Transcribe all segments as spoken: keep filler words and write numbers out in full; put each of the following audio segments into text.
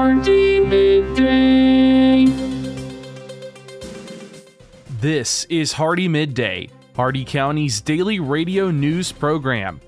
Hardy Midday. This is Hardy Midday, Hardy County's daily radio news program.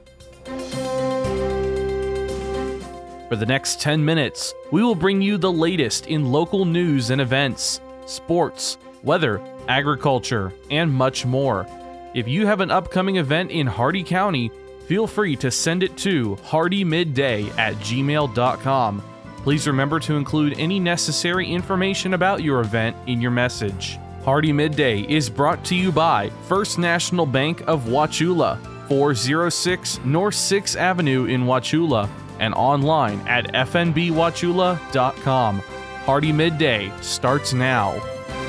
For the next ten minutes, we will bring you the latest in local news and events, sports, weather, agriculture, and much more. If you have an upcoming event in Hardy County, feel free to send it to hardymidday at gmail dot com. Please remember to include any necessary information about your event in your message. Hardy Midday is brought to you by First National Bank of Wauchula, four oh six North sixth Avenue in Wauchula, and online at f n b wauchula dot com. Hardy Midday starts now.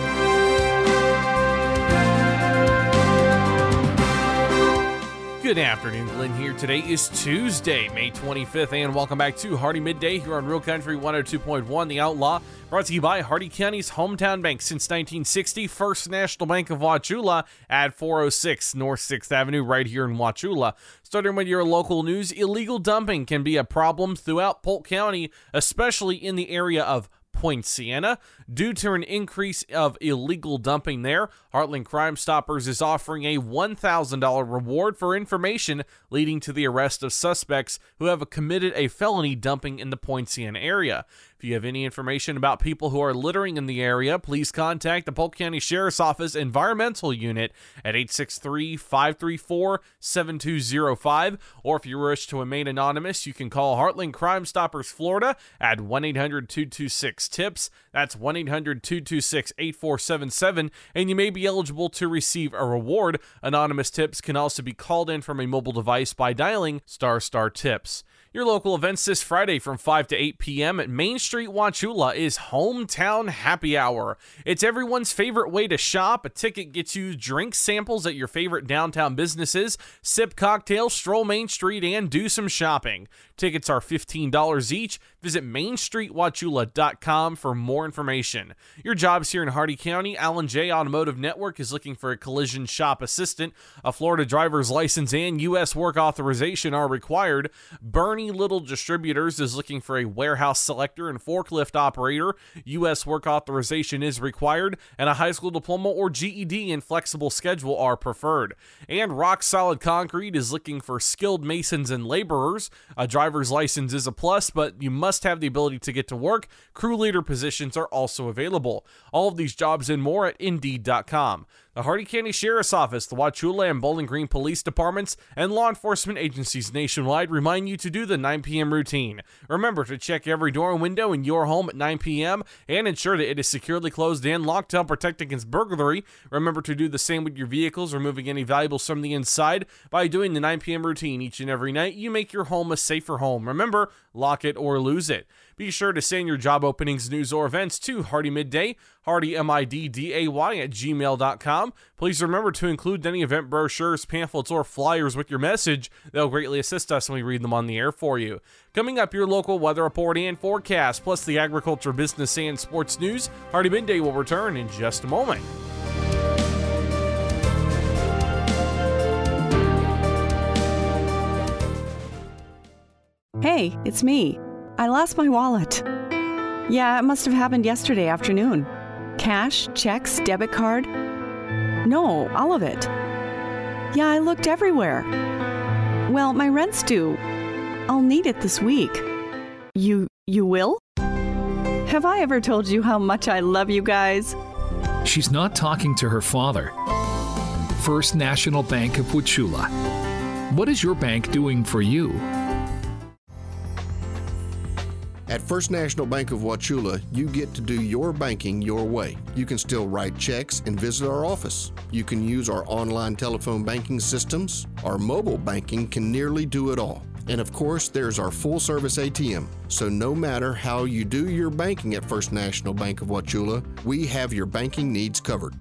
Good afternoon, Glenn here. Today is Tuesday, May twenty-fifth, and welcome back to Hardy Midday here on Real Country one oh two point one The Outlaw, brought to you by Hardy County's hometown bank since nineteen sixty, First National Bank of Wauchula at four oh six North sixth Avenue right here in Wauchula. Starting with your local news, illegal dumping can be a problem throughout Polk County, especially in the area of Point Siena. Due to an increase of illegal dumping there, Heartland Crime Stoppers is offering a one thousand dollars reward for information leading to the arrest of suspects who have committed a felony dumping in the Point Siena area. If you have any information about people who are littering in the area, please contact the Polk County Sheriff's Office Environmental Unit at eight six three, five three four, seven two zero five, or if you wish to remain anonymous, you can call Heartland Crime Stoppers Florida at one eight hundred, two two six, TIPS. That's one eight hundred, two two six, eight four seven seven, and you may be eligible to receive a reward. Anonymous tips can also be called in from a mobile device by dialing star star tips. Your local events this Friday from five to eight p.m. at Main Street, Wauchula is Hometown Happy Hour. It's everyone's favorite way to shop. A ticket gets you drink samples at your favorite downtown businesses, sip cocktails, stroll Main Street, and do some shopping. Tickets are fifteen dollars each. Visit main street wauchula dot com for more information. Your jobs here in Hardy County, Allen J. Automotive Network is looking for a collision shop assistant. A Florida driver's license and U S work authorization are required. Bernie Little Distributors is looking for a warehouse selector and forklift operator. U S work authorization is required, and a high school diploma or G E D and flexible schedule are preferred. And Rock Solid Concrete is looking for skilled masons and laborers. A driver's license is a plus, but you must have the ability to get to work. Crew leader positions are also available. All of these jobs and more at indeed dot com. The Hardy County Sheriff's Office, the Wauchula and Bowling Green Police Departments, and law enforcement agencies nationwide remind you to do the nine p.m. routine. Remember to check every door and window in your home at nine p.m. and ensure that it is securely closed and locked to help protect against burglary. Remember to do the same with your vehicles, removing any valuables from the inside. By doing the nine p.m. routine each and every night, you make your home a safer home. Remember, lock it or lose it. Be sure to send your job openings, news, or events to Hardy Midday, Hardy M I D D A Y at gmail dot com. Please remember to include any event brochures, pamphlets, or flyers with your message. They'll greatly assist us when we read them on the air for you. Coming up, your local weather report and forecast, plus the agriculture, business, and sports news. Hardy Midday will return in just a moment. Hey, it's me. I lost my wallet. Yeah, it must have happened yesterday afternoon. Cash, checks, debit card. No, all of it. Yeah, I looked everywhere. Well, my rent's due. I'll need it this week. You, you will? Have I ever told you how much I love you guys? She's not talking to her father. First National Bank of Wauchula. What is your bank doing for you? At First National Bank of Wauchula, you get to do your banking your way. You can still write checks and visit our office. You can use our online telephone banking systems. Our mobile banking can nearly do it all. And of course, there's our full-service A T M. So no matter how you do your banking at First National Bank of Wauchula, we have your banking needs covered.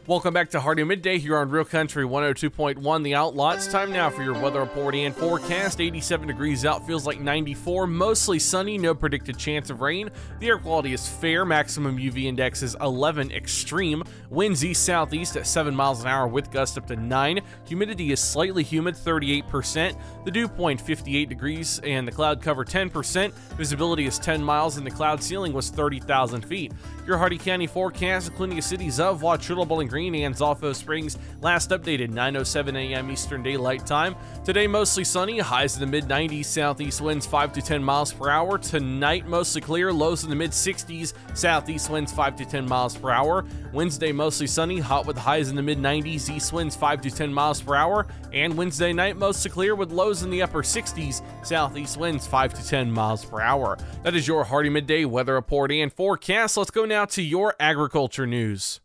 Welcome back to Hardee Midday here on Real Country one oh two point one, The Outlaw. It's time now for your weather report and forecast. eighty-seven degrees out, feels like ninety-four, mostly sunny, no predicted chance of rain. The air quality is fair, maximum U V index is eleven, extreme. Winds east-southeast at seven miles an hour with gusts up to nine. Humidity is slightly humid, thirty-eight percent. The dew point, fifty-eight degrees, and the cloud cover, ten percent. Visibility is ten miles, and the cloud ceiling was thirty thousand feet. Your Hardee County forecast, including the cities of Wauchula, Bowling Green, and Zolfo Springs, last updated nine oh seven a.m. Eastern Daylight Time. Today mostly sunny, highs in the mid nineties, southeast winds five to ten miles per hour. Tonight mostly clear, lows in the mid sixties, southeast winds five to ten miles per hour. Wednesday mostly sunny, hot with highs in the mid nineties, east winds five to ten miles per hour. And Wednesday night mostly clear with lows in the upper sixties, southeast winds five to ten miles per hour. That is your Hardee Midday weather report and forecast. Let's go now to your agriculture news.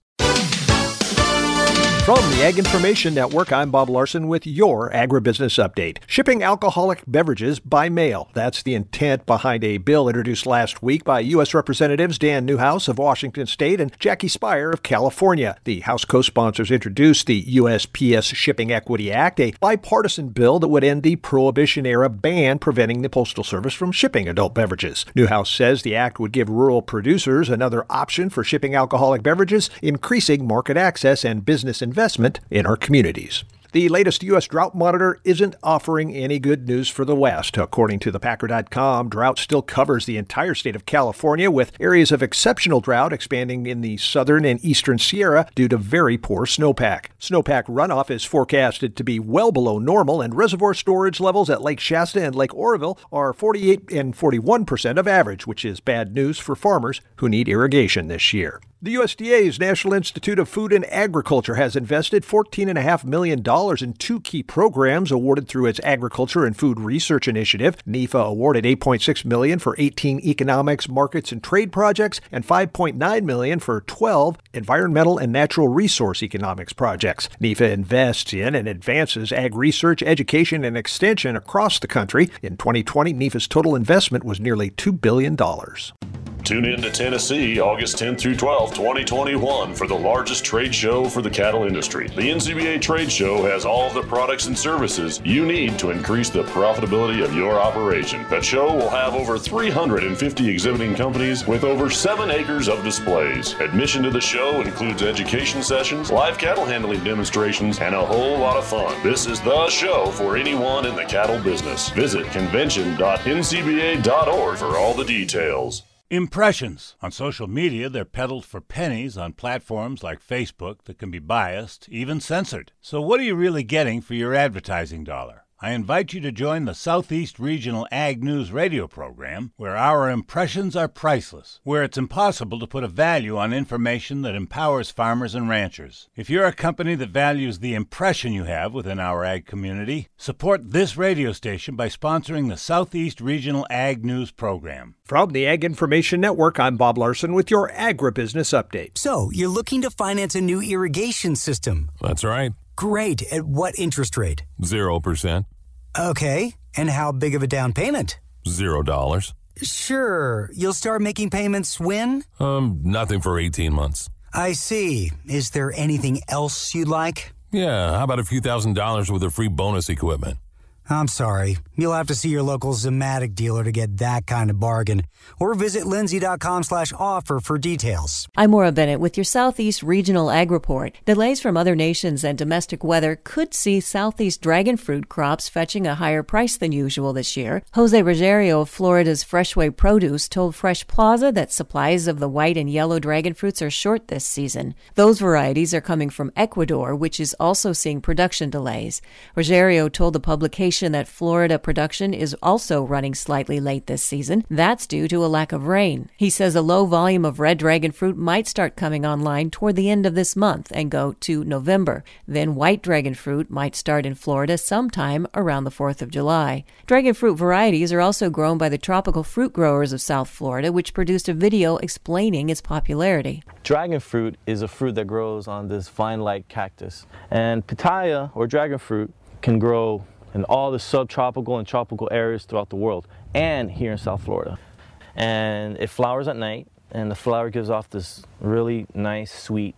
From the Ag Information Network, I'm Bob Larson with your agribusiness update. Shipping alcoholic beverages by mail. That's the intent behind a bill introduced last week by U S Representatives Dan Newhouse of Washington State and Jackie Speier of California. The House co-sponsors introduced the U S P S Shipping Equity Act, a bipartisan bill that would end the Prohibition-era ban preventing the Postal Service from shipping adult beverages. Newhouse says the act would give rural producers another option for shipping alcoholic beverages, increasing market access and business investment investment in our communities. The latest U S drought monitor isn't offering any good news for the West. According to the Packer dot com, drought still covers the entire state of California, with areas of exceptional drought expanding in the southern and eastern Sierra due to very poor snowpack. Snowpack runoff is forecasted to be well below normal, and reservoir storage levels at Lake Shasta and Lake Oroville are forty-eight and forty-one percent of average, which is bad news for farmers who need irrigation this year. The U S D A's National Institute of Food and Agriculture has invested fourteen point five million dollars in two key programs awarded through its Agriculture and Food Research Initiative. N I F A awarded eight point six million dollars for eighteen economics, markets, and trade projects and five point nine million dollars for twelve environmental and natural resource economics projects. N I F A invests in and advances ag research, education, and extension across the country. In twenty twenty, N I F A's total investment was nearly two billion dollars. Tune in to Tennessee August tenth through twelfth, twenty twenty-one for the largest trade show for the cattle industry. The N C B A Trade Show has all of the products and services you need to increase the profitability of your operation. That show will have over three hundred fifty exhibiting companies with over seven acres of displays. Admission to the show includes education sessions, live cattle handling demonstrations, and a whole lot of fun. This is the show for anyone in the cattle business. Visit convention dot n c b a dot org for all the details. Impressions. On social media, they're peddled for pennies on platforms like Facebook that can be biased, even censored. So what are you really getting for your advertising dollar? I invite you to join the Southeast Regional Ag News radio program, where our impressions are priceless, where it's impossible to put a value on information that empowers farmers and ranchers. If you're a company that values the impression you have within our ag community, support this radio station by sponsoring the Southeast Regional Ag News program. From the Ag Information Network, I'm Bob Larson with your agribusiness update. So, you're looking to finance a new irrigation system? That's right. Great. At what interest rate? Zero percent. Okay. And how big of a down payment? Zero dollars. Sure. You'll start making payments when? Um, nothing for eighteen months. I see. Is there anything else you'd like? Yeah, how about a few thousand dollars with a free bonus equipment? I'm sorry. You'll have to see your local Zematic dealer to get that kind of bargain. Or visit lindsay.com slash offer for details. I'm Maura Bennett with your Southeast Regional Ag Report. Delays from other nations and domestic weather could see Southeast dragon fruit crops fetching a higher price than usual this year. Jose Ruggiero of Florida's Freshway Produce told Fresh Plaza that supplies of the white and yellow dragon fruits are short this season. Those varieties are coming from Ecuador, which is also seeing production delays. Ruggiero told the publication that Florida production is also running slightly late this season. That's due to a lack of rain. He says a low volume of red dragon fruit might start coming online toward the end of this month and go to November. Then white dragon fruit might start in Florida sometime around the fourth of July. Dragon fruit varieties are also grown by the tropical fruit growers of South Florida, which produced a video explaining its popularity. Dragon fruit is a fruit that grows on this vine-like cactus. And pitaya, or dragon fruit, can grow in all the subtropical and tropical areas throughout the world, and here in South Florida. And it flowers at night, and the flower gives off this really nice, sweet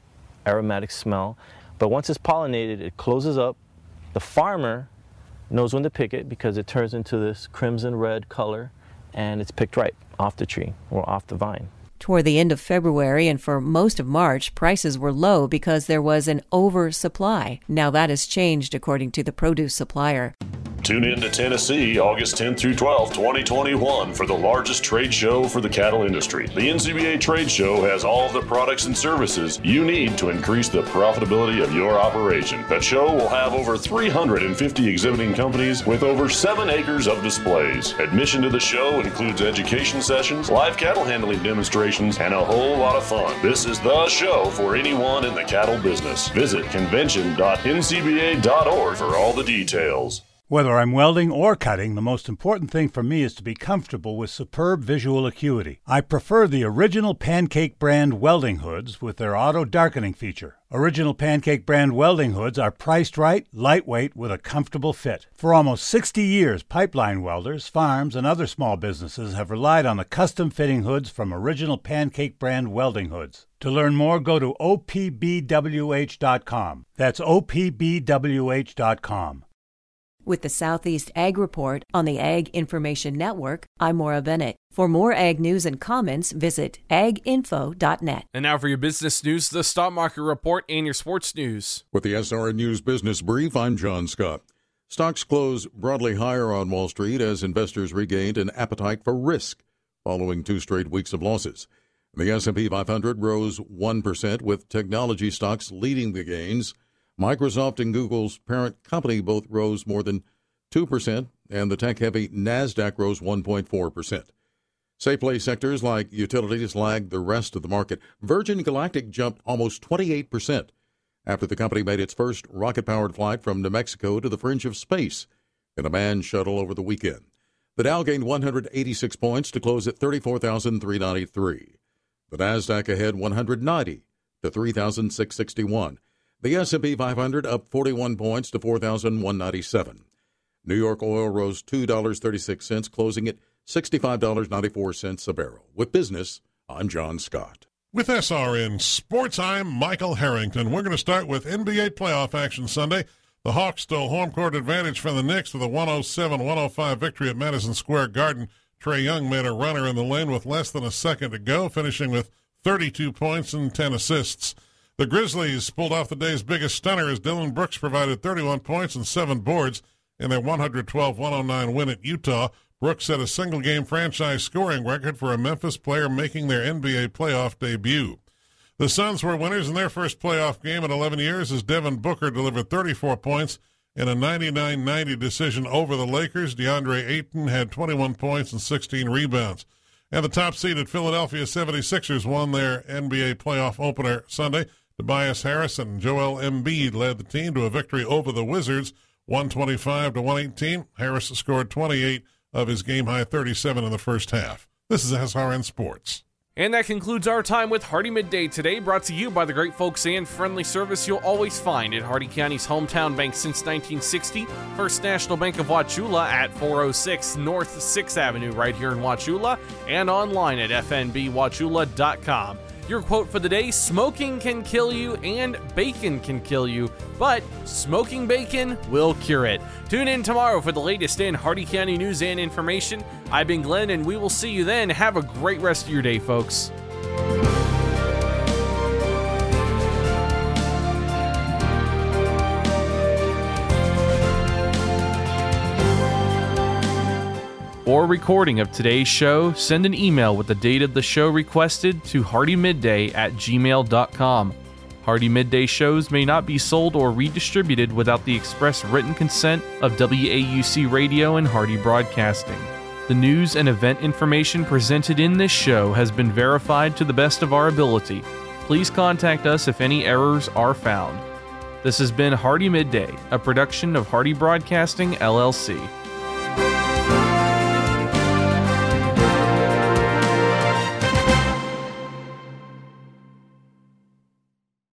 aromatic smell. But once it's pollinated, it closes up. The farmer knows when to pick it because it turns into this crimson red color, and it's picked right off the tree or off the vine. Toward the end of February and for most of March, prices were low because there was an oversupply. Now that has changed, according to the produce supplier. Tune in to Tennessee August tenth through twelfth, twenty twenty-one for the largest trade show for the cattle industry. The N C B A Trade Show has all of the products and services you need to increase the profitability of your operation. The show will have over three hundred fifty exhibiting companies with over seven acres of displays. Admission to the show includes education sessions, live cattle handling demonstrations, and a whole lot of fun. This is the show for anyone in the cattle business. Visit convention dot N C B A dot org for all the details. Whether I'm welding or cutting, the most important thing for me is to be comfortable with superb visual acuity. I prefer the Original Pancake brand welding hoods with their auto darkening feature. Original Pancake brand welding hoods are priced right, lightweight, with a comfortable fit. For almost sixty years, pipeline welders, farms, and other small businesses have relied on the custom fitting hoods from Original Pancake brand welding hoods. To learn more, go to O P B W H dot com. That's O P B W H dot com. With the Southeast Ag Report on the Ag Information Network, I'm Maura Bennett. For more ag news and comments, visit ag info dot net. And now for your business news, the stock market report, and your sports news. With the S R N News Business Brief, I'm John Scott. Stocks closed broadly higher on Wall Street as investors regained an appetite for risk following two straight weeks of losses. The S and P five hundred rose one percent, with technology stocks leading the gains. Microsoft and Google's parent company both rose more than two percent, and the tech-heavy NASDAQ rose one point four percent. Safe-play sectors like utilities lagged the rest of the market. Virgin Galactic jumped almost twenty-eight percent after the company made its first rocket-powered flight from New Mexico to the fringe of space in a manned shuttle over the weekend. The Dow gained one hundred eighty-six points to close at thirty-four thousand three hundred ninety-three. The NASDAQ ahead one hundred ninety to three thousand six hundred sixty-one. The S and P five hundred up forty-one points to four thousand one hundred ninety-seven. New York oil rose two dollars and thirty-six cents, closing at sixty-five dollars and ninety-four cents a barrel. With business, I'm John Scott. With S R N Sports, I'm Michael Harrington. We're going to start with N B A playoff action Sunday. The Hawks stole home court advantage from the Knicks with a one oh seven one oh five victory at Madison Square Garden. Trae Young made a runner in the lane with less than a second to go, finishing with thirty-two points and ten assists. The Grizzlies pulled off the day's biggest stunner as Dylan Brooks provided thirty-one points and seven boards in their one twelve one oh nine win at Utah. Brooks set a single-game franchise scoring record for a Memphis player making their N B A playoff debut. The Suns were winners in their first playoff game in eleven years as Devin Booker delivered thirty-four points in a ninety-nine ninety decision over the Lakers. DeAndre Ayton had twenty-one points and sixteen rebounds. And the top-seeded Philadelphia seventy-sixers won their N B A playoff opener Sunday. Tobias Harris and Joel Embiid led the team to a victory over the Wizards, one twenty-five to one eighteen. Harris scored twenty-eight of his game-high thirty-seven in the first half. This is S R N Sports. And that concludes our time with Hardee Midday today, brought to you by the great folks and friendly service you'll always find at Hardee County's hometown bank since nineteen sixty, First National Bank of Wauchula at four oh six North sixth Avenue right here in Wauchula, and online at f n b wauchula dot com. Your quote for the day: smoking can kill you and bacon can kill you, but smoking bacon will cure it. Tune in tomorrow for the latest in Hardee County news and information. I've been Glenn, and we will see you then. Have a great rest of your day, folks. For a recording of today's show, send an email with the date of the show requested to hardee midday at gmail dot com. Hardee Midday shows may not be sold or redistributed without the express written consent of W A U C Radio and Hardee Broadcasting. The news and event information presented in this show has been verified to the best of our ability. Please contact us if any errors are found. This has been Hardee Midday, a production of Hardee Broadcasting, L L C.